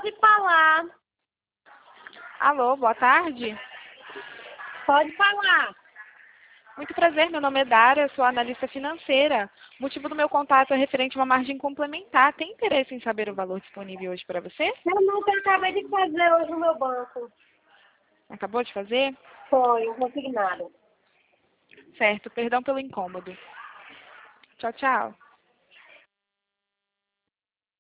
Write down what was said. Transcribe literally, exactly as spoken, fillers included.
Pode falar. Alô, boa tarde. Pode falar. Muito prazer, meu nome é Dara, sou analista financeira. O motivo do meu contato é referente a uma margem complementar. Tem interesse em saber o valor disponível hoje para você? Eu não que eu acabei de fazer hoje no meu banco. Acabou de fazer? Foi, um consignado. Certo, perdão pelo incômodo. Tchau, tchau.